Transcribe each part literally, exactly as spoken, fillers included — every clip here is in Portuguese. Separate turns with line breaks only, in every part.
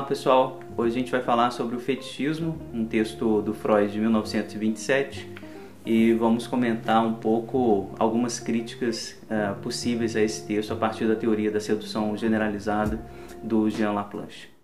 Olá pessoal, hoje a gente vai falar sobre o fetichismo, um texto do Freud de mil novecentos e vinte e sete, e vamos comentar um pouco algumas críticas uh, possíveis a esse texto a partir da teoria da sedução generalizada do Jean Laplanche.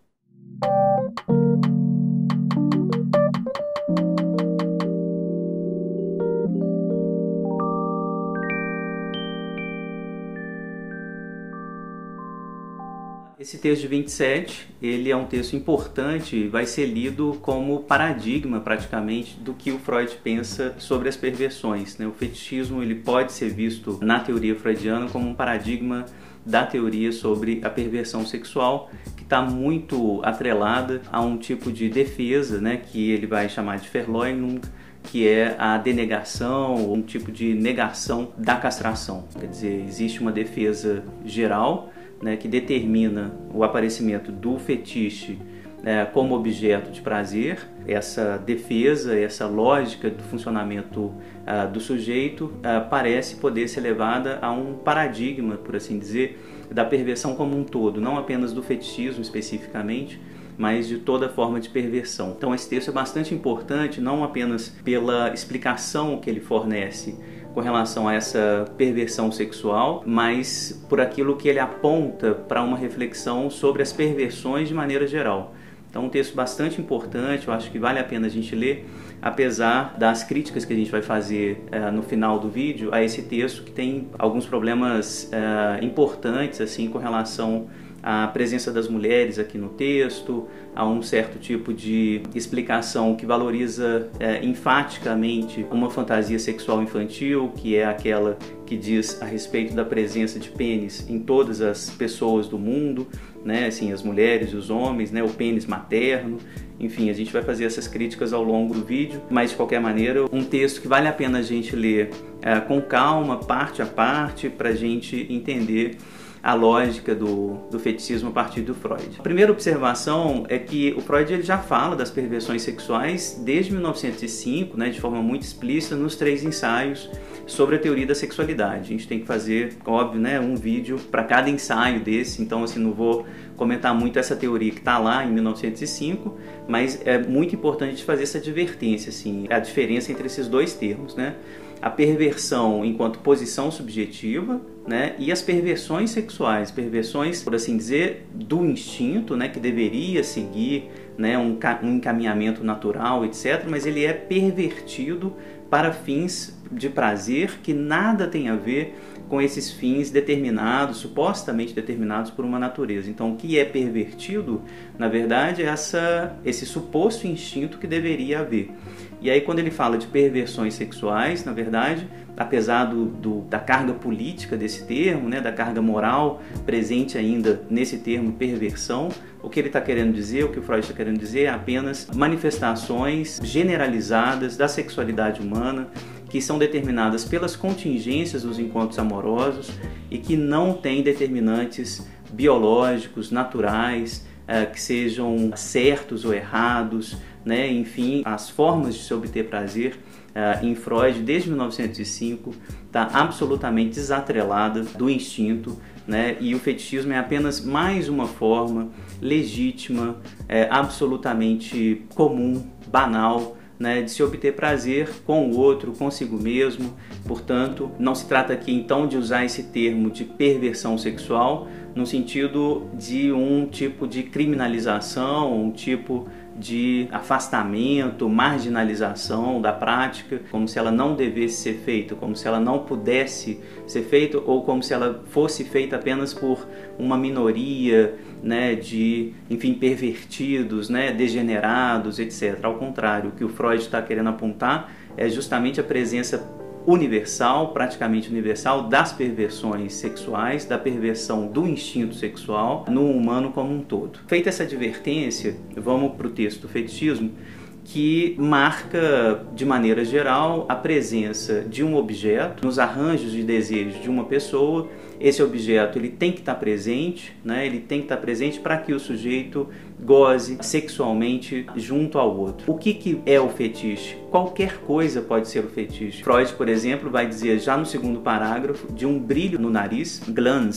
Esse texto de vinte e sete, ele é um texto importante, vai ser lido como paradigma praticamente do que o Freud pensa sobre as perversões, né? O fetichismo ele pode ser visto na teoria freudiana como um paradigma da teoria sobre a perversão sexual, que está muito atrelada a um tipo de defesa, né, que ele vai chamar de Verleugnung, que é a denegação, um tipo de negação da castração. Quer dizer, existe uma defesa geral, né, que determina o aparecimento do fetiche é, como objeto de prazer. Essa defesa, essa lógica do funcionamento uh, do sujeito uh, parece poder ser levada a um paradigma, por assim dizer, da perversão como um todo, não apenas do fetichismo especificamente, mas de toda forma de perversão. Então esse texto é bastante importante, não apenas pela explicação que ele fornece com relação a essa perversão sexual, mas por aquilo que ele aponta para uma reflexão sobre as perversões de maneira geral. Então um texto bastante importante, eu acho que vale a pena a gente ler, apesar das críticas que a gente vai fazer uh, no final do vídeo a esse texto, que tem alguns problemas uh, importantes assim com relação à presença das mulheres aqui no texto, a um certo tipo de explicação que valoriza é, enfaticamente uma fantasia sexual infantil, que é aquela que diz a respeito da presença de pênis em todas as pessoas do mundo, né, assim, as mulheres e os homens, né, o pênis materno. Enfim, a gente vai fazer essas críticas ao longo do vídeo, mas de qualquer maneira, um texto que vale a pena a gente ler é, com calma, parte a parte, para a gente entender a lógica do, do fetichismo a partir do Freud. A primeira observação é que o Freud ele já fala das perversões sexuais desde mil novecentos e cinco, né, de forma muito explícita, nos três ensaios sobre a teoria da sexualidade. A gente tem que fazer, óbvio, né, um vídeo para cada ensaio desse, então assim, não vou comentar muito essa teoria que está lá em mil novecentos e cinco, mas é muito importante fazer essa advertência, assim, a diferença entre esses dois termos, né? A perversão enquanto posição subjetiva, né, e as perversões sexuais, perversões, por assim dizer, do instinto, né, que deveria seguir, né, um, um encaminhamento natural, etcétera, mas ele é pervertido para fins de prazer que nada tem a ver com esses fins determinados, supostamente determinados por uma natureza. Então, o que é pervertido, na verdade, é essa, esse suposto instinto que deveria haver. E aí, quando ele fala de perversões sexuais, na verdade, apesar do, do, da carga política desse termo, né, da carga moral presente ainda nesse termo perversão, o que ele está querendo dizer, o que o Freud está querendo dizer é apenas manifestações generalizadas da sexualidade humana, que são determinadas pelas contingências dos encontros amorosos e que não têm determinantes biológicos, naturais, eh, que sejam certos ou errados, né? Enfim, as formas de se obter prazer eh, em Freud, desde mil novecentos e cinco, está absolutamente desatrelada do instinto, né? E o fetichismo é apenas mais uma forma legítima, eh, absolutamente comum, banal, né, de se obter prazer com o outro, consigo mesmo. Portanto, não se trata aqui então de usar esse termo de perversão sexual no sentido de um tipo de criminalização, um tipo de afastamento, marginalização da prática, como se ela não devesse ser feita, como se ela não pudesse ser feita, ou como se ela fosse feita apenas por uma minoria, né, de, enfim, pervertidos, né, degenerados, etcétera. Ao contrário, o que o Freud está querendo apontar é justamente a presença universal, praticamente universal, das perversões sexuais, da perversão do instinto sexual no humano como um todo. Feita essa advertência, vamos para o texto do fetichismo, que marca, de maneira geral, a presença de um objeto nos arranjos de desejo de uma pessoa. Esse objeto ele tem que estar presente, né? Ele tem que estar presente para que o sujeito goze sexualmente junto ao outro. O que, que é o fetiche? Qualquer coisa pode ser o fetiche. Freud, por exemplo, vai dizer já no segundo parágrafo de um brilho no nariz, Glanz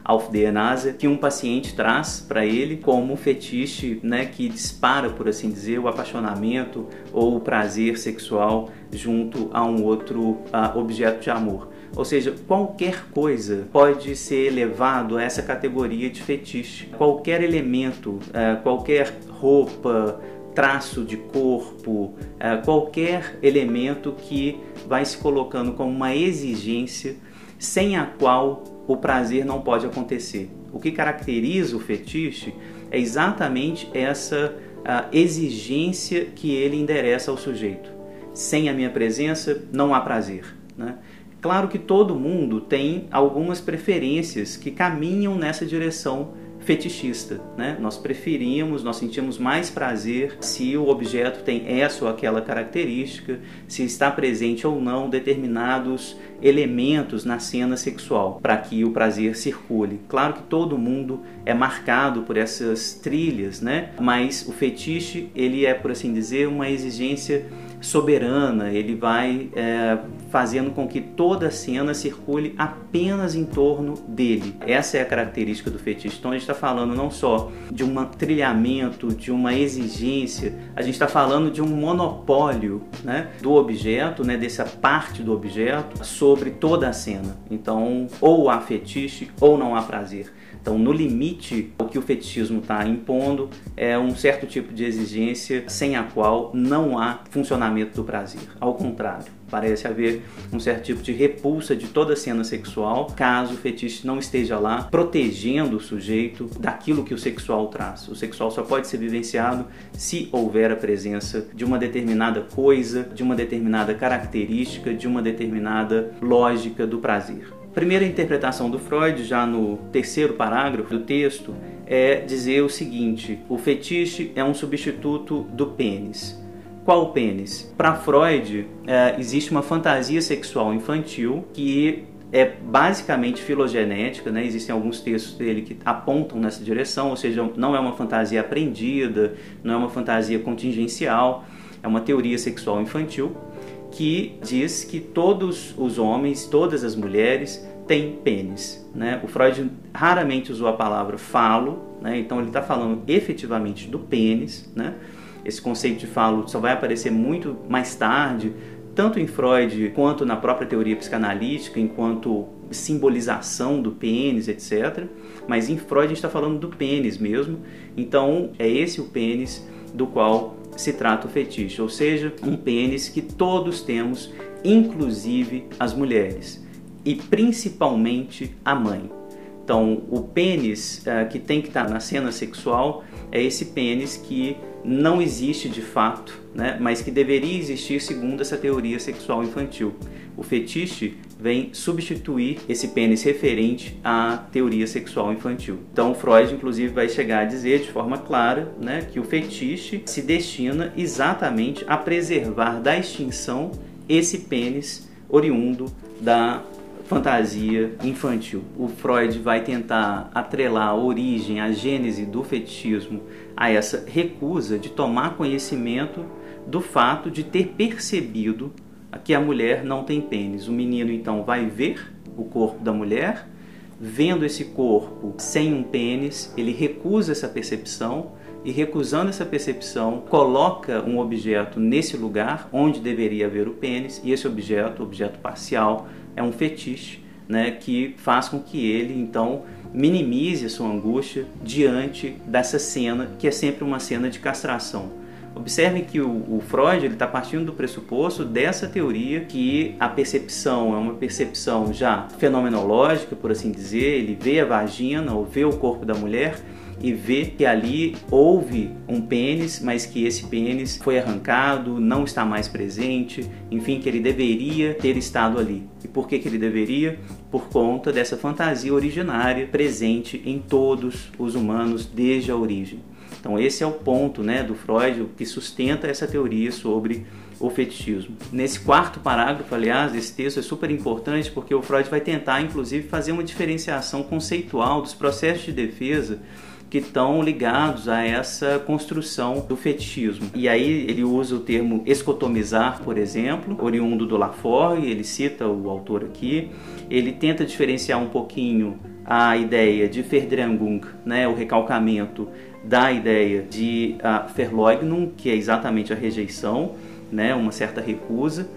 auf der Nase, que um paciente traz para ele como um fetiche, né, que dispara, por assim dizer, o apaixonamento ou o prazer sexual junto a um outro uh, objeto de amor. Ou seja, qualquer coisa pode ser levado a essa categoria de fetiche. Qualquer elemento, uh, qualquer roupa, traço de corpo, uh, qualquer elemento que vai se colocando como uma exigência sem a qual o prazer não pode acontecer. O que caracteriza o fetiche é exatamente essa uh, exigência que ele endereça ao sujeito. Sem a minha presença não há prazer, né? Claro que todo mundo tem algumas preferências que caminham nessa direção fetichista, né? Nós preferimos, nós sentimos mais prazer se o objeto tem essa ou aquela característica, se está presente ou não determinados elementos na cena sexual, para que o prazer circule. Claro que todo mundo é marcado por essas trilhas, né? Mas o fetiche, ele é, por assim dizer, uma exigência soberana, ele vai é, fazendo com que toda a cena circule apenas em torno dele. Essa é a característica do fetiche. Então a gente está falando não só de um trilhamento, de uma exigência, a gente está falando de um monopólio, né, do objeto, né, dessa parte do objeto sobre toda a cena. Então ou há fetiche ou não há prazer. Então, no limite, o que o fetichismo está impondo é um certo tipo de exigência sem a qual não há funcionamento do prazer. Ao contrário, parece haver um certo tipo de repulsa de toda a cena sexual, caso o fetiche não esteja lá protegendo o sujeito daquilo que o sexual traz. O sexual só pode ser vivenciado se houver a presença de uma determinada coisa, de uma determinada característica, de uma determinada lógica do prazer. A primeira interpretação do Freud, já no terceiro parágrafo do texto, é dizer o seguinte: o fetiche é um substituto do pênis. Qual o pênis? Para Freud, é, existe uma fantasia sexual infantil que é basicamente filogenética, né? Existem alguns textos dele que apontam nessa direção, ou seja, não é uma fantasia aprendida, não é uma fantasia contingencial, é uma teoria sexual infantil que diz que todos os homens, todas as mulheres têm pênis, né? O Freud raramente usou a palavra falo, né? Então ele está falando efetivamente do pênis, né? Esse conceito de falo só vai aparecer muito mais tarde, tanto em Freud quanto na própria teoria psicanalítica, enquanto simbolização do pênis, etcétera. Mas em Freud a gente está falando do pênis mesmo, então é esse o pênis do qual se trata o fetiche, ou seja, um pênis que todos temos, inclusive as mulheres, e principalmente a mãe. Então, o pênis uh, que tem que estar na cena sexual é esse pênis que não existe de fato, né, mas que deveria existir segundo essa teoria sexual infantil. O fetiche vem substituir esse pênis referente à teoria sexual infantil. Então Freud inclusive vai chegar a dizer de forma clara, né, que o fetiche se destina exatamente a preservar da extinção esse pênis oriundo da fantasia infantil. O Freud vai tentar atrelar a origem, a gênese do fetichismo a essa recusa de tomar conhecimento do fato de ter percebido que a mulher não tem pênis. O menino então vai ver o corpo da mulher, vendo esse corpo sem um pênis, ele recusa essa percepção e, recusando essa percepção, coloca um objeto nesse lugar onde deveria haver o pênis, e esse objeto, objeto parcial, é um fetiche, né, que faz com que ele então minimize a sua angústia diante dessa cena, que é sempre uma cena de castração. Observem que o, o Freud está partindo do pressuposto dessa teoria que a percepção é uma percepção já fenomenológica, por assim dizer. Ele vê a vagina ou vê o corpo da mulher e vê que ali houve um pênis, mas que esse pênis foi arrancado, não está mais presente, enfim, que ele deveria ter estado ali. E por que que ele deveria? Por conta dessa fantasia originária presente em todos os humanos desde a origem. Então esse é o ponto, né, do Freud que sustenta essa teoria sobre o fetichismo. Nesse quarto parágrafo, aliás, esse texto é super importante porque o Freud vai tentar, inclusive, fazer uma diferenciação conceitual dos processos de defesa que estão ligados a essa construção do fetichismo. E aí ele usa o termo escotomizar, por exemplo, oriundo do Laforgue, ele cita o autor aqui. Ele tenta diferenciar um pouquinho a ideia de Verdrängung, né, o recalcamento da ideia de uh, Verleugnung, que é exatamente a rejeição, né, uma certa recusa,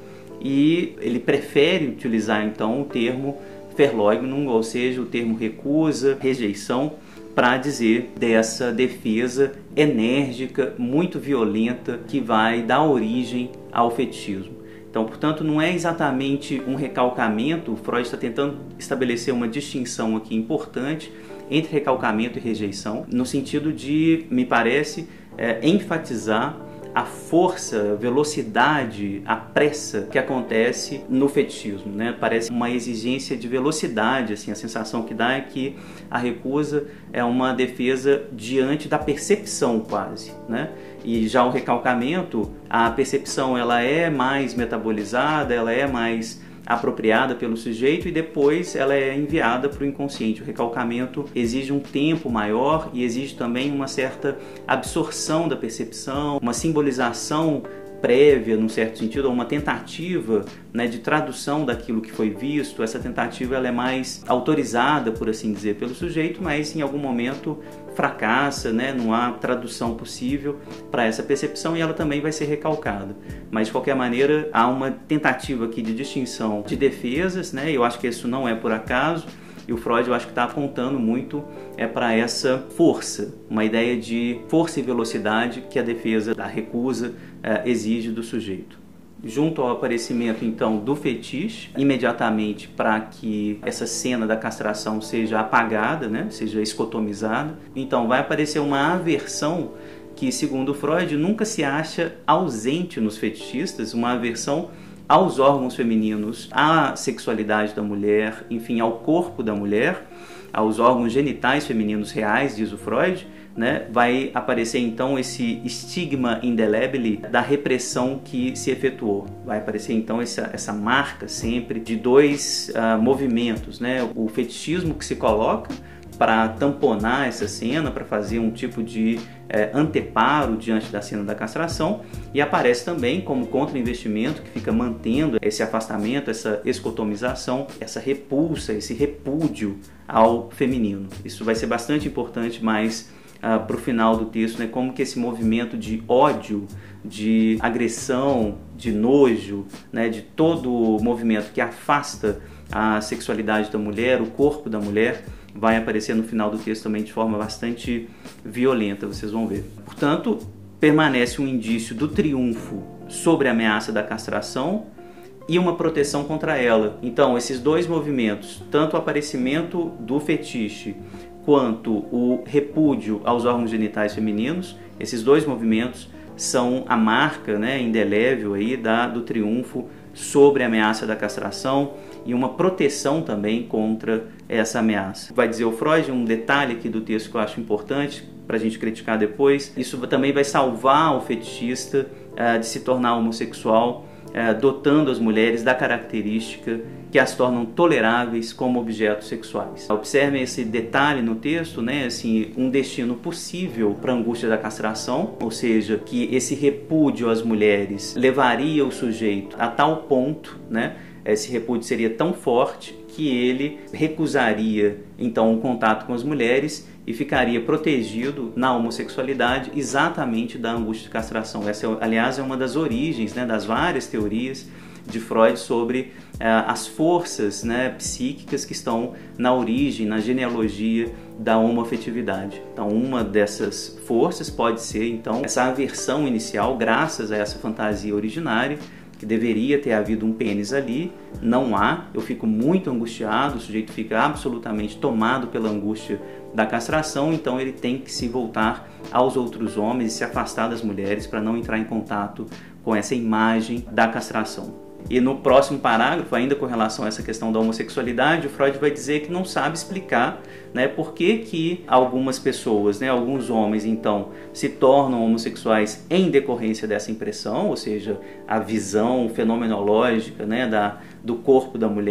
e ele prefere utilizar então o termo Verleugnung, ou seja, o termo recusa, rejeição, para dizer dessa defesa enérgica, muito violenta, que vai dar origem ao fetichismo. Então, portanto, não é exatamente um recalcamento. Freud está tentando estabelecer uma distinção aqui importante entre recalcamento e rejeição, no sentido de, me parece, é, enfatizar a força, a velocidade, a pressa que acontece no fetichismo, né? Parece uma exigência de velocidade, assim, a sensação que dá é que a recusa é uma defesa diante da percepção quase, né? E já o recalcamento, a percepção ela é mais metabolizada, ela é mais apropriada pelo sujeito e depois ela é enviada para o inconsciente. O recalcamento exige um tempo maior e exige também uma certa absorção da percepção, uma simbolização prévia, num certo sentido, ou uma tentativa, né, de tradução daquilo que foi visto. Essa tentativa ela é mais autorizada, por assim dizer, pelo sujeito, mas em algum momento fracassa, né? Não há tradução possível para essa percepção e ela também vai ser recalcada. Mas, de qualquer maneira, há uma tentativa aqui de distinção de defesas, né? Eu acho que isso não é por acaso. E o Freud, eu acho que está apontando muito é para essa força, uma ideia de força e velocidade que a defesa da recusa é, exige do sujeito. Junto ao aparecimento, então, do fetiche, imediatamente para que essa cena da castração seja apagada, né, seja escotomizada, então vai aparecer uma aversão que, segundo Freud, nunca se acha ausente nos fetichistas, uma aversão aos órgãos femininos, à sexualidade da mulher, enfim, ao corpo da mulher, aos órgãos genitais femininos reais, diz o Freud, né? Vai aparecer então esse estigma indelebile da repressão que se efetuou. Vai aparecer então essa, essa marca sempre de dois uh, movimentos, né? O fetichismo que se coloca para tamponar essa cena, para fazer um tipo de é, anteparo diante da cena da castração, e aparece também como contra-investimento que fica mantendo esse afastamento, essa escotomização, essa repulsa, esse repúdio ao feminino. Isso vai ser bastante importante mais uh, para o final do texto, né? Como que esse movimento de ódio, de agressão, de nojo, né? De todo o movimento que afasta a sexualidade da mulher, o corpo da mulher, vai aparecer no final do texto também de forma bastante violenta, vocês vão ver. Portanto, permanece um indício do triunfo sobre a ameaça da castração e uma proteção contra ela. Então, esses dois movimentos, tanto o aparecimento do fetiche quanto o repúdio aos órgãos genitais femininos, esses dois movimentos são a marca, né, indelével aí da, do triunfo sobre a ameaça da castração e uma proteção também contra essa ameaça. Vai dizer o Freud, um detalhe aqui do texto que eu acho importante para a gente criticar depois, isso também vai salvar o fetichista uh, de se tornar homossexual, uh, dotando as mulheres da característica que as tornam toleráveis como objetos sexuais. Observem esse detalhe no texto, né? Assim, um destino possível para a angústia da castração, ou seja, que esse repúdio às mulheres levaria o sujeito a tal ponto, né? Esse repúdio seria tão forte que ele recusaria então o contato com as mulheres e ficaria protegido na homossexualidade exatamente da angústia de castração. Essa, aliás, é uma das origens, né, das várias teorias de Freud sobre uh, as forças, né, psíquicas que estão na origem, na genealogia da homoafetividade. Então, uma dessas forças pode ser, então, essa aversão inicial, graças a essa fantasia originária, que deveria ter havido um pênis ali, não há, eu fico muito angustiado, o sujeito fica absolutamente tomado pela angústia da castração, então ele tem que se voltar aos outros homens e se afastar das mulheres para não entrar em contato com essa imagem da castração. E no próximo parágrafo, ainda com relação a essa questão da homossexualidade, o Freud vai dizer que não sabe explicar, né, por que que algumas pessoas, né, alguns homens, então, se tornam homossexuais em decorrência dessa impressão, ou seja, a visão fenomenológica, né, da, do corpo da mulher,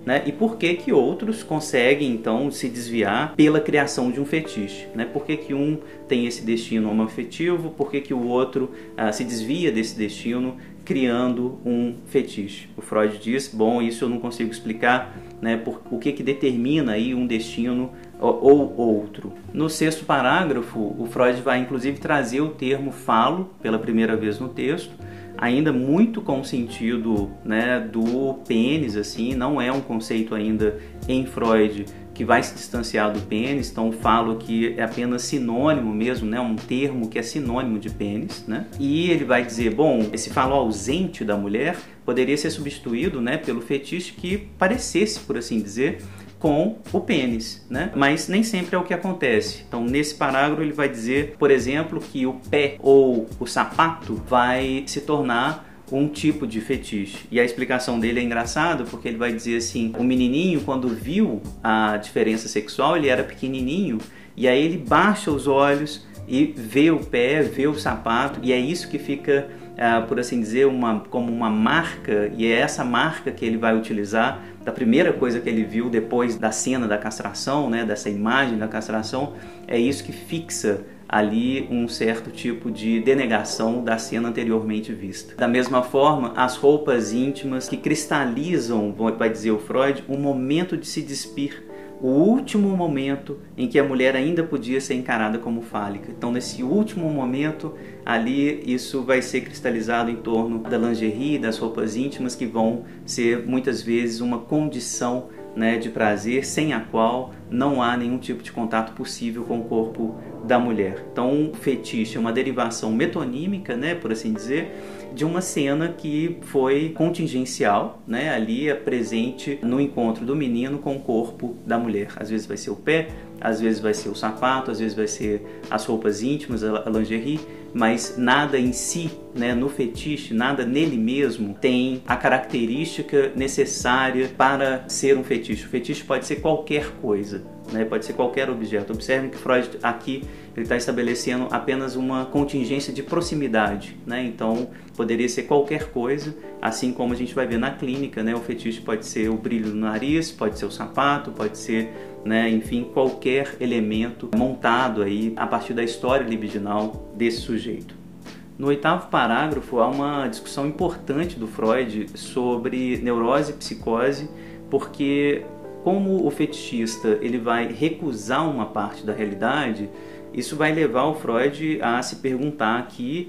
né? E por que que outros conseguem então se desviar pela criação de um fetiche, né? Por que que um tem esse destino homoafetivo, por que que o outro ah, se desvia desse destino criando um fetiche? O Freud diz, bom, isso eu não consigo explicar, né? Por, o que que determina aí um destino ou outro. No sexto parágrafo, o Freud vai inclusive trazer o termo falo pela primeira vez no texto, ainda muito com o sentido, né, do pênis, assim, não é um conceito ainda em Freud que vai se distanciar do pênis, então falo que é apenas sinônimo mesmo, né, um termo que é sinônimo de pênis, né? E ele vai dizer, bom, esse falo ausente da mulher poderia ser substituído, né, pelo fetiche que parecesse, por assim dizer, com o pênis, né? Mas nem sempre é o que acontece. Então, nesse parágrafo ele vai dizer, por exemplo, que o pé ou o sapato vai se tornar um tipo de fetiche. E a explicação dele é engraçada, porque ele vai dizer assim, o menininho, quando viu a diferença sexual, ele era pequenininho, e aí ele baixa os olhos e vê o pé, vê o sapato, e é isso que fica, uh, por assim dizer, uma, como uma marca, e é essa marca que ele vai utilizar da primeira coisa que ele viu depois da cena da castração, né, dessa imagem da castração, é isso que fixa ali um certo tipo de denegação da cena anteriormente vista. Da mesma forma, as roupas íntimas que cristalizam, vai dizer o Freud, um momento de se despir, o último momento em que a mulher ainda podia ser encarada como fálica. Então, nesse último momento, ali isso vai ser cristalizado em torno da lingerie, das roupas íntimas, que vão ser muitas vezes uma condição, né, de prazer, sem a qual não há nenhum tipo de contato possível com o corpo da mulher. Então, o fetiche é uma derivação metonímica, né, por assim dizer, de uma cena que foi contingencial, né, ali é presente no encontro do menino com o corpo da mulher. Às vezes vai ser o pé, às vezes vai ser o sapato, às vezes vai ser as roupas íntimas, a lingerie, mas nada em si, né, no fetiche, nada nele mesmo tem a característica necessária para ser um fetiche. O fetiche pode ser qualquer coisa, né, pode ser qualquer objeto. Observem que Freud aqui ele está estabelecendo apenas uma contingência de proximidade, né? Então poderia ser qualquer coisa, assim como a gente vai ver na clínica, né? O fetiche pode ser o brilho no nariz, pode ser o sapato, pode ser, né, enfim, qualquer elemento montado aí a partir da história libidinal desse sujeito. No oitavo parágrafo há uma discussão importante do Freud sobre neurose e psicose, porque como o fetichista ele vai recusar uma parte da realidade, isso vai levar o Freud a se perguntar aqui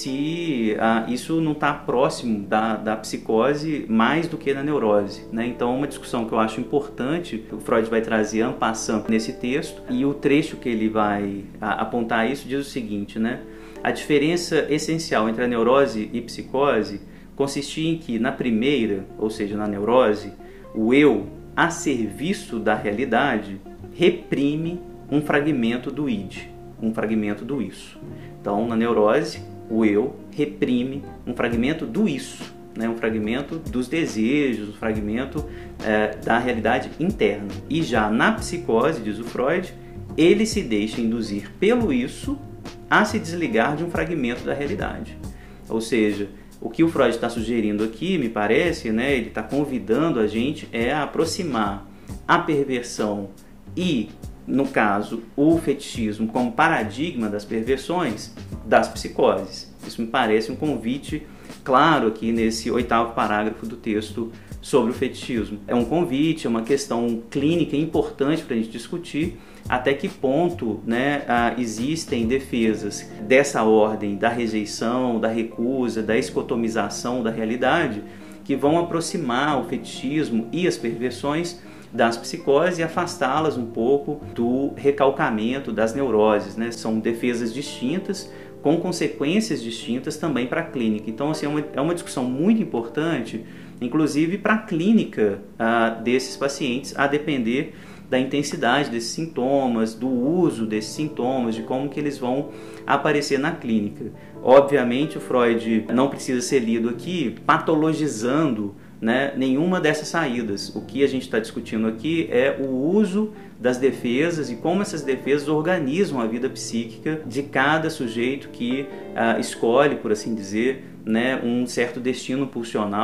se ah, isso não está próximo da, da psicose mais do que da neurose, né? Então, uma discussão que eu acho importante, o Freud vai trazer en passant nesse texto, e o trecho que ele vai a, apontar isso diz o seguinte, né? A diferença essencial entre a neurose e psicose consistia em que, na primeira, ou seja, na neurose, o eu, a serviço da realidade, reprime um fragmento do id, um fragmento do isso. Então, na neurose, o eu reprime um fragmento do isso, né? Um fragmento dos desejos, um fragmento é, da realidade interna. E já na psicose, diz o Freud, ele se deixa induzir pelo isso a se desligar de um fragmento da realidade. Ou seja, o que o Freud está sugerindo aqui, me parece, né, ele está convidando a gente é a aproximar a perversão e, no caso, o fetichismo como paradigma das perversões das psicoses. Isso me parece um convite claro aqui nesse oitavo parágrafo do texto sobre o fetichismo. É um convite, é uma questão clínica importante para a gente discutir até que ponto, né, existem defesas dessa ordem da rejeição, da recusa, da escotomização da realidade que vão aproximar o fetichismo e as perversões das psicoses e afastá-las um pouco do recalcamento das neuroses, né? São defesas distintas, com consequências distintas também para a clínica. Então, assim, é uma, é uma discussão muito importante, inclusive para a clínica ah, desses pacientes, a depender da intensidade desses sintomas, do uso desses sintomas, de como que eles vão aparecer na clínica. Obviamente, o Freud não precisa ser lido aqui patologizando, né, nenhuma dessas saídas. O que a gente está discutindo aqui é o uso das defesas e como essas defesas organizam a vida psíquica de cada sujeito que ah, escolhe, por assim dizer, né, um certo destino pulsional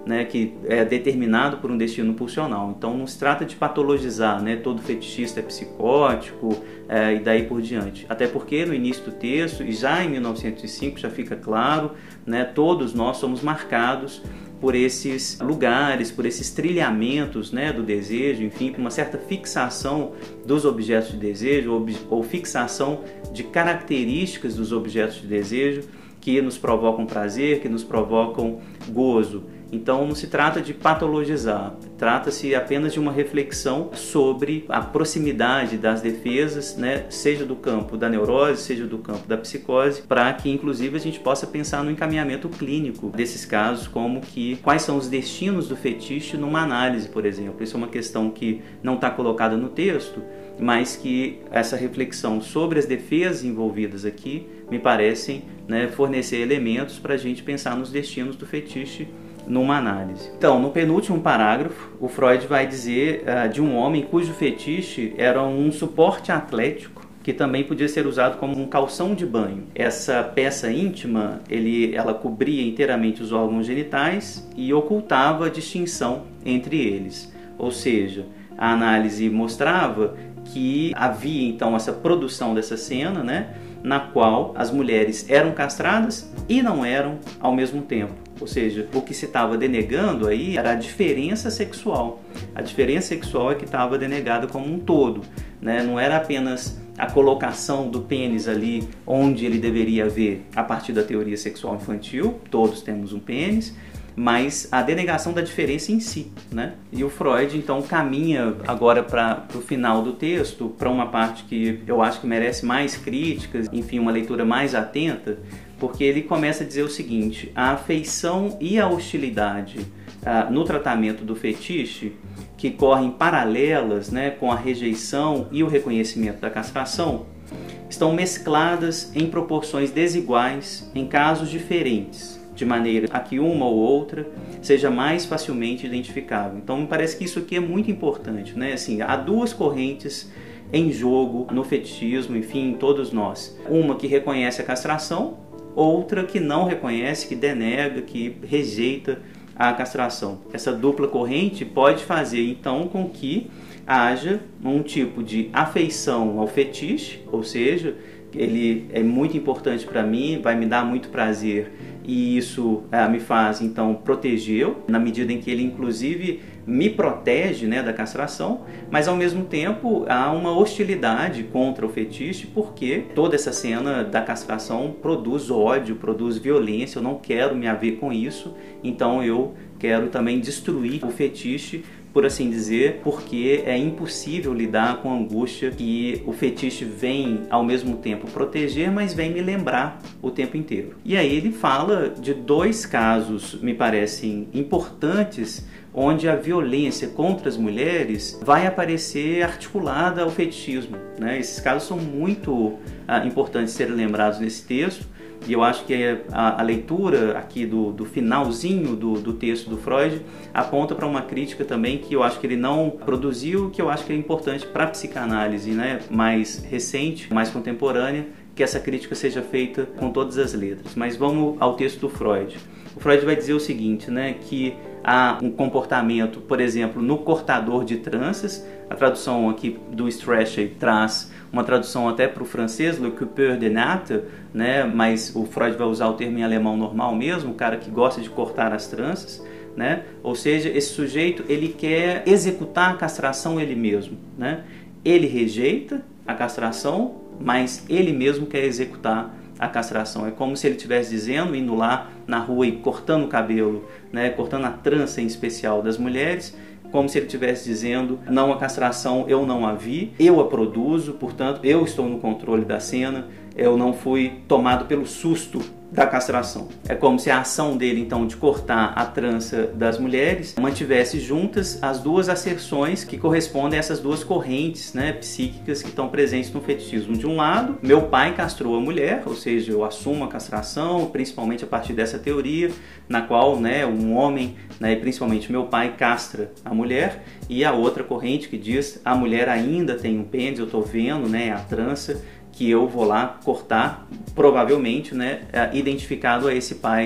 né, que é determinado por um destino pulsional. Então não se trata de patologizar, né, todo fetichista é psicótico é, e daí por diante. Até porque no início do texto, e já em mil novecentos e cinco já fica claro, né, todos nós somos marcados por esses lugares, por esses trilhamentos, né, do desejo, enfim, por uma certa fixação dos objetos de desejo ou, ou fixação de características dos objetos de desejo que nos provocam prazer, que nos provocam gozo. Então não se trata de patologizar, trata-se apenas de uma reflexão sobre a proximidade das defesas, né, seja do campo da neurose, seja do campo da psicose, para que inclusive a gente possa pensar no encaminhamento clínico desses casos, como que quais são os destinos do fetiche numa análise, por exemplo. Isso é uma questão que não está colocada no texto, mas que essa reflexão sobre as defesas envolvidas aqui me parecem, né, fornecer elementos para a gente pensar nos destinos do fetiche numa análise. Então, no penúltimo parágrafo, o Freud vai dizer uh, de um homem cujo fetiche era um suporte atlético que também podia ser usado como um calção de banho. Essa peça íntima, ele, ela cobria inteiramente os órgãos genitais e ocultava a distinção entre eles. Ou seja, a análise mostrava que havia então essa produção dessa cena, né, na qual as mulheres eram castradas e não eram ao mesmo tempo. Ou seja, o que se estava denegando aí era a diferença sexual. A diferença sexual é que estava denegada como um todo, né? Não era apenas a colocação do pênis ali onde ele deveria haver a partir da teoria sexual infantil, todos temos um pênis, mas a denegação da diferença em si, né? E o Freud então caminha agora para o final do texto, para uma parte que eu acho que merece mais críticas, enfim, uma leitura mais atenta, porque ele começa a dizer o seguinte: a afeição e a hostilidade ah, no tratamento do fetiche, que correm paralelas, né, com a rejeição e o reconhecimento da castração, estão mescladas em proporções desiguais em casos diferentes, de maneira a que uma ou outra seja mais facilmente identificável. Então me parece que isso aqui é muito importante, né? Assim, há duas correntes em jogo no fetichismo, enfim, em todos nós. Uma que reconhece a castração, outra que não reconhece, que denega, que rejeita a castração. Essa dupla corrente pode fazer então com que haja um tipo de afeição ao fetiche, ou seja, ele é muito importante para mim, vai me dar muito prazer e isso é, me faz então protegê-lo, na medida em que ele inclusive me protege, né, da castração, mas ao mesmo tempo há uma hostilidade contra o fetiche, porque toda essa cena da castração produz ódio, produz violência, eu não quero me haver com isso, então eu quero também destruir o fetiche, por assim dizer, porque é impossível lidar com a angústia que o fetiche vem ao mesmo tempo proteger, mas vem me lembrar o tempo inteiro. E aí ele fala de dois casos, me parecem importantes, onde a violência contra as mulheres vai aparecer articulada ao fetichismo, né? Esses casos são muito ah, importantes serem lembrados nesse texto, e eu acho que a, a leitura aqui do, do finalzinho do, do texto do Freud aponta para uma crítica também que eu acho que ele não produziu, que eu acho que é importante para a psicanálise, né, mais recente, mais contemporânea, que essa crítica seja feita com todas as letras. Mas vamos ao texto do Freud. O Freud vai dizer o seguinte, né, que há um comportamento, por exemplo, no cortador de tranças. A tradução aqui do Strachey traz uma tradução até para o francês, le coupeur de natte, né, mas o Freud vai usar o termo em alemão normal mesmo, o cara que gosta de cortar as tranças, né? Ou seja, esse sujeito ele quer executar a castração ele mesmo, né? Ele rejeita a castração, mas ele mesmo quer executar a castração. É como se ele estivesse dizendo, indo lá na rua e cortando o cabelo, né, cortando a trança em especial das mulheres, como se ele estivesse dizendo: não, a castração eu não a vi, eu a produzo, portanto eu estou no controle da cena, eu não fui tomado pelo susto da castração. É como se a ação dele, então, de cortar a trança das mulheres mantivesse juntas as duas asserções que correspondem a essas duas correntes, né, psíquicas que estão presentes no fetichismo. De um lado, meu pai castrou a mulher, ou seja, eu assumo a castração, principalmente a partir dessa teoria, na qual, né, um homem, né, principalmente meu pai, castra a mulher, e a outra corrente que diz: a mulher ainda tem um pênis, eu estou vendo, né, a trança, que eu vou lá cortar, provavelmente, né, identificado a esse pai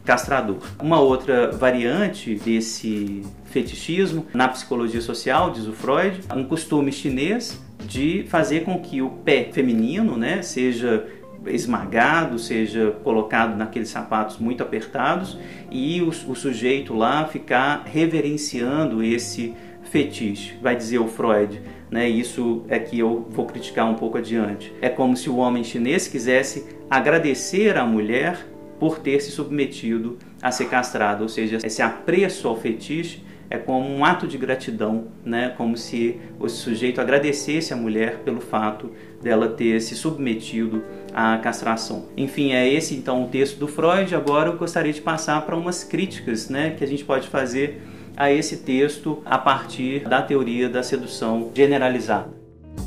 castrador. Uma outra variante desse fetichismo, na psicologia social, diz o Freud, um costume chinês de fazer com que o pé feminino, né, seja esmagado, seja colocado naqueles sapatos muito apertados e o, o sujeito lá ficar reverenciando esse fetiche, vai dizer o Freud, né? Isso é que eu vou criticar um pouco adiante. É como se o homem chinês quisesse agradecer à mulher por ter se submetido a ser castrado, ou seja, esse apreço ao fetiche é como um ato de gratidão, né? Como se o sujeito agradecesse a mulher pelo fato dela ter se submetido à castração. Enfim, é esse então o texto do Freud. Agora eu gostaria de passar para umas críticas, né, que a gente pode fazer a esse texto a partir da teoria da sedução generalizada.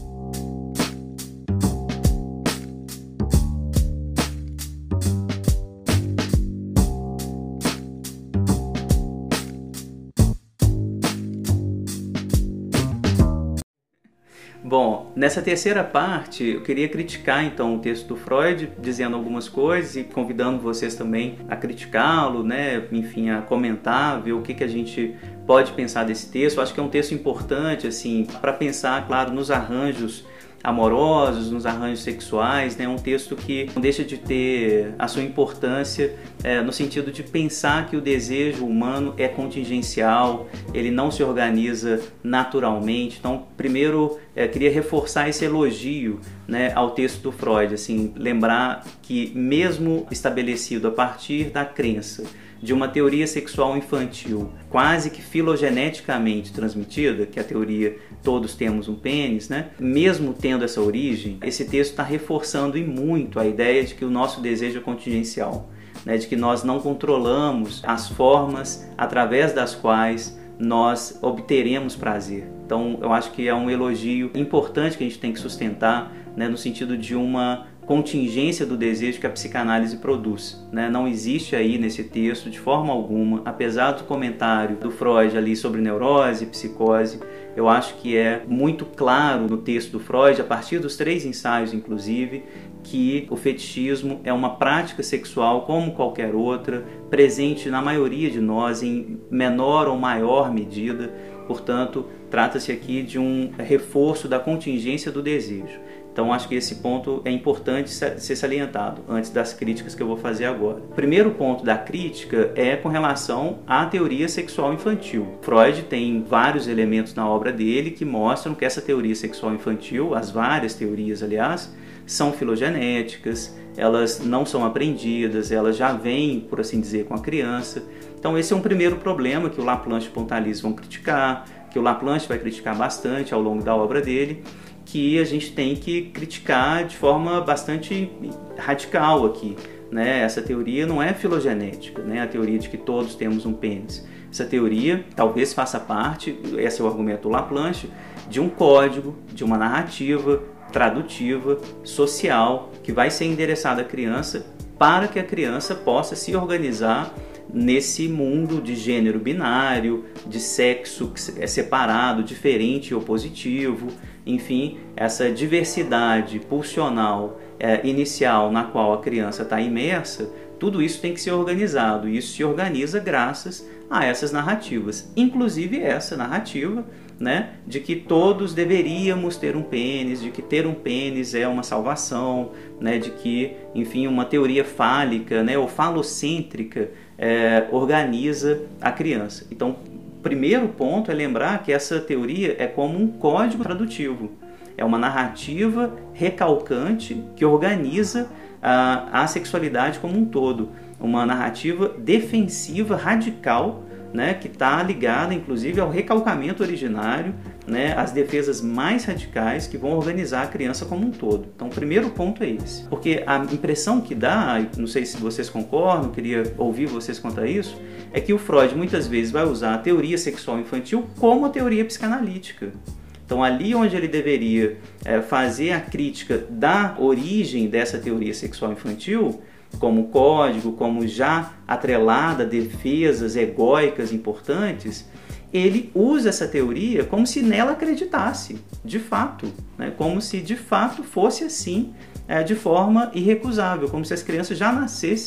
Bom, nessa terceira parte eu queria criticar então o texto do Freud, dizendo algumas coisas e convidando vocês também a criticá-lo, né? Enfim, a comentar, ver o que, que a gente pode pensar desse texto. Eu acho que é um texto importante assim para pensar, claro, nos arranjos amorosos, nos arranjos sexuais, né? Um texto que não deixa de ter a sua importância é, no sentido de pensar que o desejo humano é contingencial, ele não se organiza naturalmente. Então, primeiro, é, queria reforçar esse elogio, né, ao texto do Freud, assim, lembrar que mesmo estabelecido a partir da crença de uma teoria sexual infantil quase que filogeneticamente transmitida, que é a teoria todos temos um pênis, né? Mesmo tendo essa origem, esse texto está reforçando e muito a ideia de que o nosso desejo é contingencial, né? De que nós não controlamos as formas através das quais nós obteremos prazer. Então eu acho que é um elogio importante que a gente tem que sustentar, né? No sentido de uma contingência do desejo que a psicanálise produz, né? Não existe aí nesse texto de forma alguma, apesar do comentário do Freud ali sobre neurose e psicose, eu acho que é muito claro no texto do Freud, a partir dos três ensaios inclusive, que o fetichismo é uma prática sexual como qualquer outra, presente na maioria de nós em menor ou maior medida. Portanto, trata-se aqui de um reforço da contingência do desejo. Então acho que esse ponto é importante ser salientado antes das críticas que eu vou fazer agora. O primeiro ponto da crítica é com relação à teoria sexual infantil. Freud tem vários elementos na obra dele que mostram que essa teoria sexual infantil, as várias teorias aliás, são filogenéticas, elas não são aprendidas, elas já vêm, por assim dizer, com a criança. Então esse é um primeiro problema que o Laplanche e o Pontalis vão criticar, que o Laplanche vai criticar bastante ao longo da obra dele, que a gente tem que criticar de forma bastante radical aqui, né? Essa teoria não é filogenética, né? A teoria de que todos temos um pênis. Essa teoria talvez faça parte, esse é o argumento do Laplanche, de um código, de uma narrativa tradutiva, social, que vai ser endereçada à criança para que a criança possa se organizar nesse mundo de gênero binário, de sexo é separado, diferente ou positivo, enfim, essa diversidade pulsional é, inicial na qual a criança está imersa, tudo isso tem que ser organizado, e isso se organiza graças a essas narrativas, inclusive essa narrativa, né, de que todos deveríamos ter um pênis, de que ter um pênis é uma salvação, né, de que, enfim, uma teoria fálica, né, ou falocêntrica é, organiza a criança. Então, o primeiro ponto é lembrar que essa teoria é como um código tradutivo, é uma narrativa recalcante que organiza a, a sexualidade como um todo, uma narrativa defensiva radical, né, que está ligada inclusive ao recalcamento originário, né, às defesas mais radicais que vão organizar a criança como um todo. Então o primeiro ponto é esse, porque a impressão que dá, não sei se vocês concordam, queria ouvir vocês quanto a isso, é que o Freud muitas vezes vai usar a teoria sexual infantil como a teoria psicanalítica. Então ali onde ele deveria é, fazer a crítica da origem dessa teoria sexual infantil, como código, como já atrelada a defesas egóicas importantes, ele usa essa teoria como se nela acreditasse, de fato, né? Como se de fato fosse assim, é, de forma irrecusável, como se as crianças já nascessem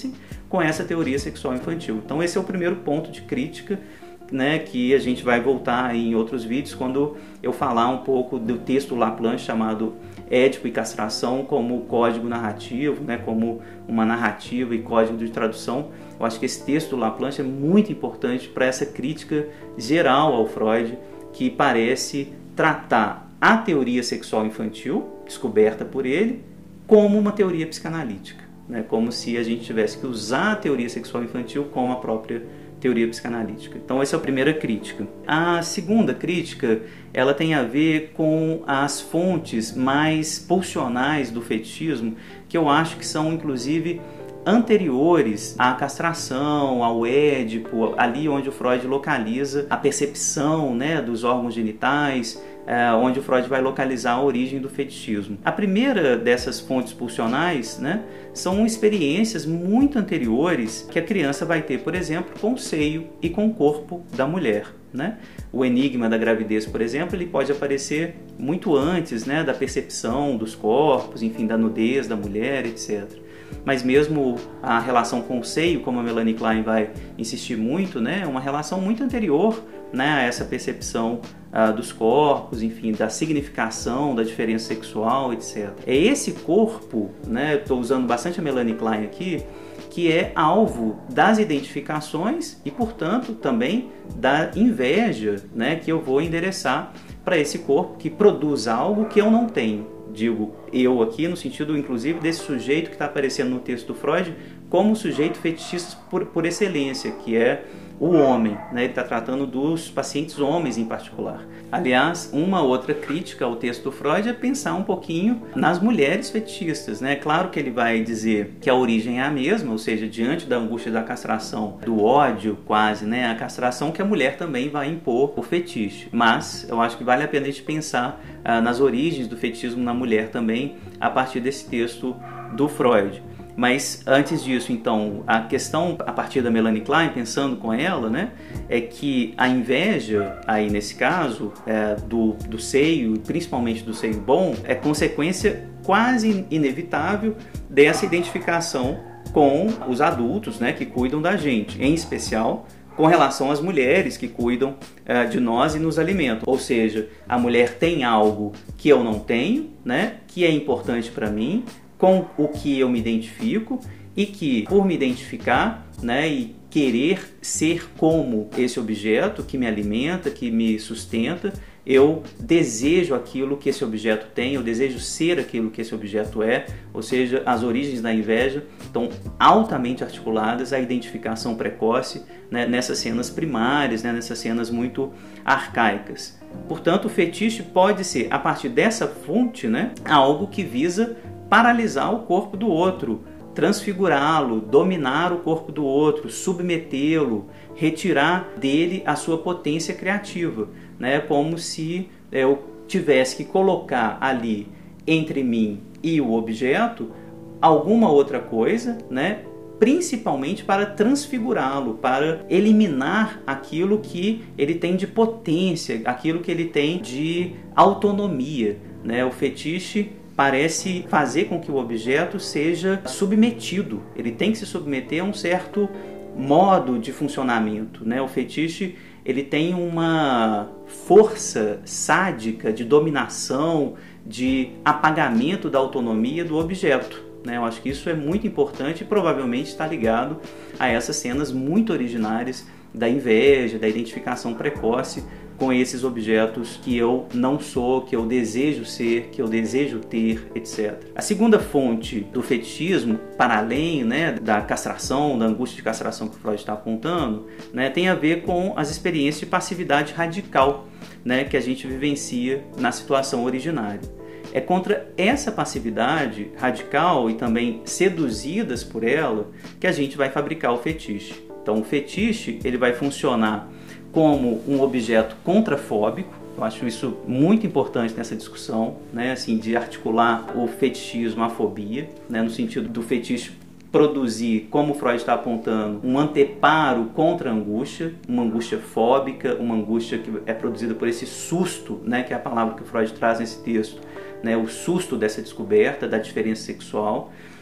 com essa teoria sexual infantil. Então esse é o primeiro ponto de crítica, né, que a gente vai voltar em outros vídeos quando eu falar um pouco do texto Laplanche chamado Édipo e Castração como código narrativo, né, como uma narrativa e código de tradução. Eu acho que esse texto do Laplanche é muito importante para essa crítica geral ao Freud, que parece tratar a teoria sexual infantil, descoberta por ele, como uma teoria psicanalítica, né? Como se a gente tivesse que usar a teoria sexual infantil como a própria teoria psicanalítica. Então essa é a primeira crítica. A segunda crítica, ela tem a ver com as fontes mais pulsionais do fetichismo, que eu acho que são inclusive anteriores à castração, ao Édipo, ali onde o Freud localiza a percepção, né, dos órgãos genitais, é, onde o Freud vai localizar a origem do fetichismo. A primeira dessas fontes pulsionais, né, são experiências muito anteriores que a criança vai ter, por exemplo, com o seio e com o corpo da mulher. Né? O enigma da gravidez, por exemplo, ele pode aparecer muito antes, né, da percepção dos corpos, enfim, da nudez da mulher, etcétera. Mas mesmo a relação com o seio, como a Melanie Klein vai insistir muito, né, é uma relação muito anterior, né, a essa percepção uh, dos corpos, enfim, da significação, da diferença sexual, etcétera. É esse corpo, né, estou usando bastante a Melanie Klein aqui, que é alvo das identificações e, portanto, também da inveja, né, que eu vou endereçar para esse corpo que produz algo que eu não tenho. Digo eu aqui no sentido, inclusive, desse sujeito que está aparecendo no texto do Freud como sujeito fetichista por, por excelência, que é o homem, né? Ele está tratando dos pacientes homens em particular. Aliás, uma outra crítica ao texto do Freud é pensar um pouquinho nas mulheres fetichistas, né? Claro que ele vai dizer que a origem é a mesma, ou seja, diante da angústia da castração, do ódio quase, né? A castração que a mulher também vai impor o fetiche. Mas eu acho que vale a pena a gente pensar ah, nas origens do fetichismo na mulher também, a partir desse texto do Freud. Mas antes disso, então, a questão a partir da Melanie Klein, pensando com ela, né, é que a inveja, aí nesse caso, é, do, do seio, principalmente do seio bom, é consequência quase inevitável dessa identificação com os adultos, né, que cuidam da gente, em especial com relação às mulheres que cuidam uh, de nós e nos alimentam. Ou seja, a mulher tem algo que eu não tenho, né, que é importante para mim, com o que eu me identifico e que, por me identificar, né, e querer ser como esse objeto que me alimenta, que me sustenta, eu desejo aquilo que esse objeto tem, eu desejo ser aquilo que esse objeto é, ou seja, as origens da inveja estão altamente articuladas à identificação precoce, né, nessas cenas primárias, né, nessas cenas muito arcaicas. Portanto, o fetiche pode ser, a partir dessa fonte, né, algo que visa paralisar o corpo do outro, transfigurá-lo, dominar o corpo do outro, submetê-lo, retirar dele a sua potência criativa, né? Como se eu tivesse que colocar ali entre mim e o objeto alguma outra coisa, né? Principalmente para transfigurá-lo, para eliminar aquilo que ele tem de potência, aquilo que ele tem de autonomia, né? O fetiche parece fazer com que o objeto seja submetido. Ele tem que se submeter a um certo modo de funcionamento, né? O fetiche, ele tem uma força sádica de dominação, de apagamento da autonomia do objeto, né? Eu acho que isso é muito importante e provavelmente está ligado a essas cenas muito originárias da inveja, da identificação precoce com esses objetos que eu não sou, que eu desejo ser, que eu desejo ter, etcétera. A segunda fonte do fetichismo, para além, né, da castração, da angústia de castração que o Freud está apontando, né, tem a ver com as experiências de passividade radical, né, que a gente vivencia na situação originária. É contra essa passividade radical e também seduzidas por ela que a gente vai fabricar o fetiche. Então o fetiche ele vai funcionar como um objeto contrafóbico. Eu acho isso muito importante nessa discussão, né? Assim, de articular o fetichismo à fobia, né? No sentido do fetiche produzir, como Freud está apontando, um anteparo contra a angústia, uma angústia fóbica, uma angústia que é produzida por esse susto, né? Que é a palavra que o Freud traz nesse texto, né? O susto dessa descoberta da diferença sexual.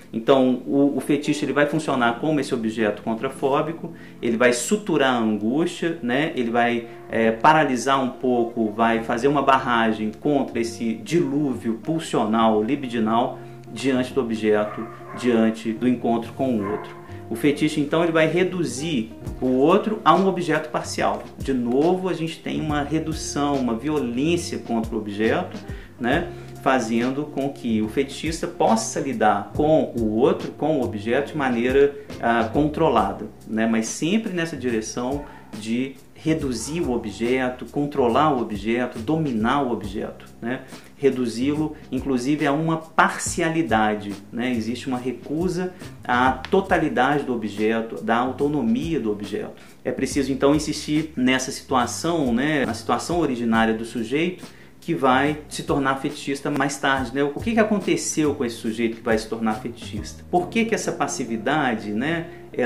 Então, o, o fetiche ele vai funcionar como esse objeto contrafóbico, ele vai suturar a angústia, né? Ele vai é, paralisar um pouco, vai fazer uma barragem contra esse dilúvio pulsional, libidinal, diante do objeto, diante do encontro com o outro. O fetiche, então, ele vai reduzir o outro a um objeto parcial. De novo, a gente tem uma redução, uma violência contra o objeto, né? Fazendo com que o fetichista possa lidar com o outro, com o objeto, de maneira ah, controlada, né? Mas sempre nessa direção de reduzir o objeto, controlar o objeto, dominar o objeto, né? Reduzi-lo, inclusive, a uma parcialidade, né? Existe uma recusa à totalidade do objeto, da autonomia do objeto. É preciso, então, insistir nessa situação, né? Na situação originária do sujeito, que vai se tornar fetichista mais tarde, né? O que que aconteceu com esse sujeito que vai se tornar fetichista? Por que que essa passividade, né,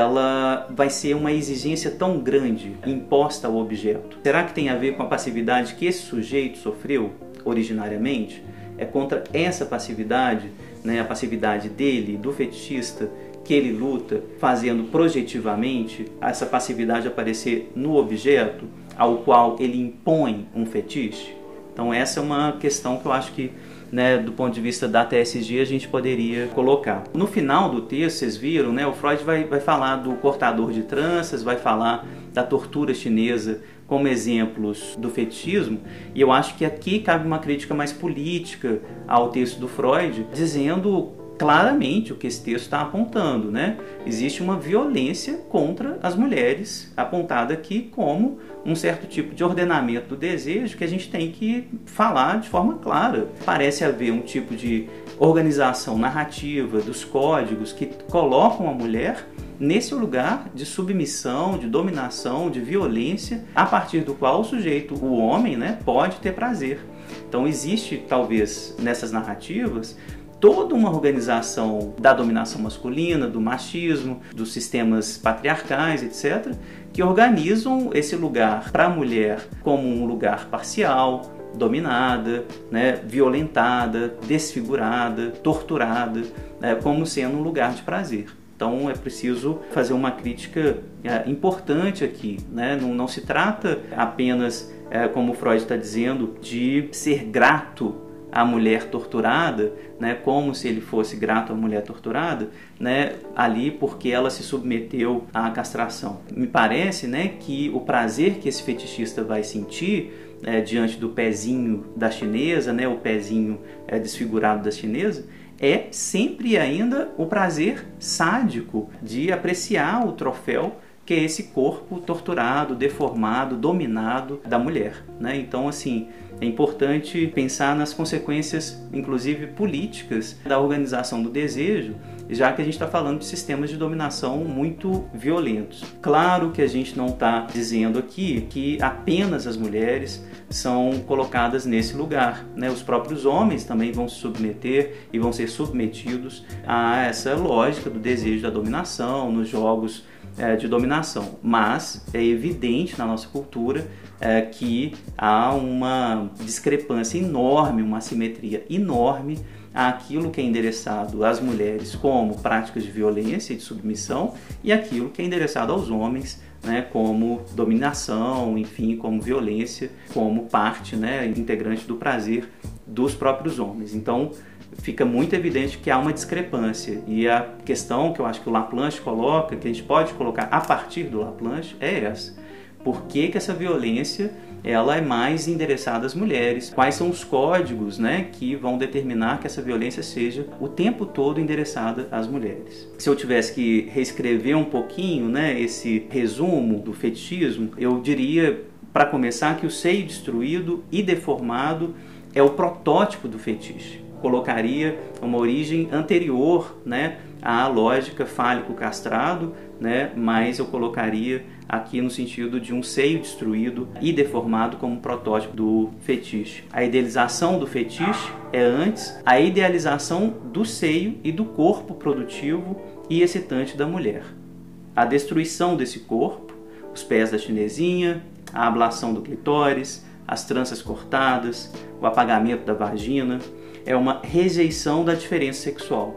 ela vai ser uma exigência tão grande imposta ao objeto? Será que tem a ver com a passividade que esse sujeito sofreu originariamente? É contra essa passividade, né, a passividade dele, do fetichista, que ele luta, fazendo projetivamente essa passividade aparecer no objeto ao qual ele impõe um fetiche? Então essa é uma questão que eu acho que, né, do ponto de vista da T S G, a gente poderia colocar. No final do texto, vocês viram, né, o Freud vai, vai falar do cortador de tranças, vai falar da tortura chinesa como exemplos do fetichismo, e eu acho que aqui cabe uma crítica mais política ao texto do Freud, dizendo claramente o que esse texto está apontando, né? Existe uma violência contra as mulheres, apontada aqui como um certo tipo de ordenamento do desejo que a gente tem que falar de forma clara. Parece haver um tipo de organização narrativa dos códigos que colocam a mulher nesse lugar de submissão, de dominação, de violência, a partir do qual o sujeito, o homem, né, pode ter prazer. Então existe, talvez, nessas narrativas, toda uma organização da dominação masculina, do machismo, dos sistemas patriarcais, etcétera, que organizam esse lugar para a mulher como um lugar parcial, dominada, né, violentada, desfigurada, torturada, né, como sendo um lugar de prazer. Então é preciso fazer uma crítica é, importante aqui, né? Não, não se trata apenas, é, como Freud está dizendo, de ser grato a mulher torturada, né, como se ele fosse grato à mulher torturada, né, ali porque ela se submeteu à castração. Me parece, né, que o prazer que esse fetichista vai sentir é, diante do pezinho da chinesa, né, o pezinho é, desfigurado da chinesa, é sempre ainda o prazer sádico de apreciar o troféu que é esse corpo torturado, deformado, dominado da mulher, né? Então, assim, é importante pensar nas consequências, inclusive políticas, da organização do desejo, já que a gente está falando de sistemas de dominação muito violentos. Claro que a gente não está dizendo aqui que apenas as mulheres são colocadas nesse lugar, né? Os próprios homens também vão se submeter e vão ser submetidos a essa lógica do desejo da dominação, nos jogos É, de dominação, mas é evidente na nossa cultura é, que há uma discrepância enorme, uma assimetria enorme àquilo que é endereçado às mulheres como práticas de violência e de submissão e aquilo que é endereçado aos homens, né, como dominação, enfim, como violência, como parte, né, integrante do prazer dos próprios homens. Então fica muito evidente que há uma discrepância, e a questão que eu acho que o Laplanche coloca, que a gente pode colocar a partir do Laplanche, é essa: por que que essa violência ela é mais endereçada às mulheres? Quais são os códigos, né, que vão determinar que essa violência seja o tempo todo endereçada às mulheres? Se eu tivesse que reescrever um pouquinho, né, esse resumo do fetichismo, eu diria, para começar, que o seio destruído e deformado é o protótipo do fetiche. Colocaria uma origem anterior, né, à lógica fálico-castrado, né, mas eu colocaria aqui no sentido de um seio destruído e deformado como protótipo do fetiche. A idealização do fetiche é antes a idealização do seio e do corpo produtivo e excitante da mulher. A destruição desse corpo, os pés da chinesinha, a ablação do clitóris, as tranças cortadas, o apagamento da vagina, é uma rejeição da diferença sexual.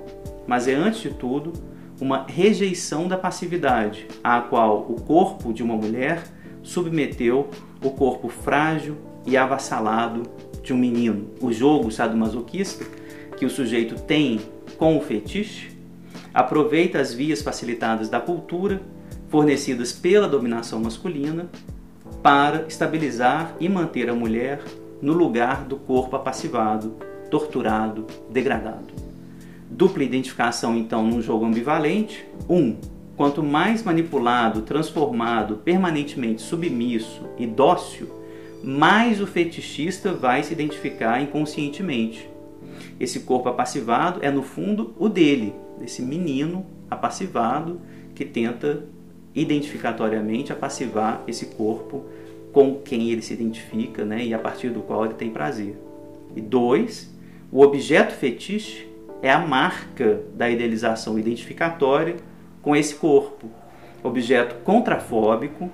mas é, antes de tudo, uma rejeição da passividade, à qual o corpo de uma mulher submeteu o corpo frágil e avassalado de um menino. O jogo sadomasoquista que o sujeito tem com o fetiche aproveita as vias facilitadas da cultura, fornecidas pela dominação masculina, para estabilizar e manter a mulher no lugar do corpo apassivado, torturado, degradado. Dupla identificação, então, num jogo ambivalente. Um, quanto mais manipulado, transformado, permanentemente submisso e dócil, mais o fetichista vai se identificar inconscientemente. Esse corpo apassivado é, no fundo, o dele, desse menino apassivado que tenta identificatoriamente apassivar esse corpo com quem ele se identifica, né, e a partir do qual ele tem prazer. E dois, o objeto fetiche é a marca da idealização identificatória com esse corpo, objeto contrafóbico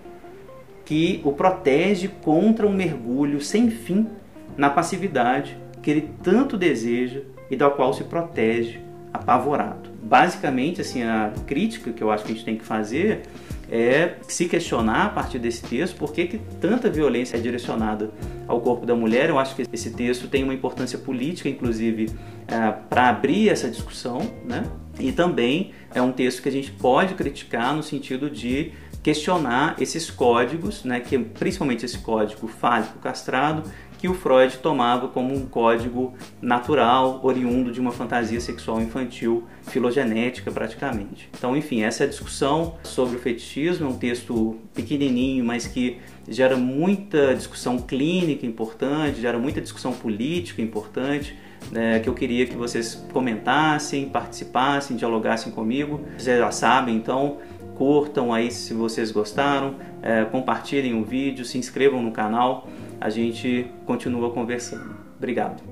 que o protege contra um mergulho sem fim na passividade que ele tanto deseja e da qual se protege apavorado. Basicamente, assim, a crítica que eu acho que a gente tem que fazer é se questionar a partir desse texto por que que tanta violência é direcionada ao corpo da mulher. Eu acho que esse texto tem uma importância política, inclusive, é, para abrir essa discussão, né? E também é um texto que a gente pode criticar no sentido de questionar esses códigos, né, que principalmente esse código fálico castrado, que o Freud tomava como um código natural, oriundo de uma fantasia sexual infantil, filogenética praticamente. Então, enfim, essa é a discussão sobre o fetichismo. É um texto pequenininho, mas que gera muita discussão clínica importante, gera muita discussão política importante, né, que eu queria que vocês comentassem, participassem, dialogassem comigo. Vocês já sabem, então, curtam aí se vocês gostaram, é, compartilhem o vídeo, se inscrevam no canal, a gente continua conversando. Obrigado.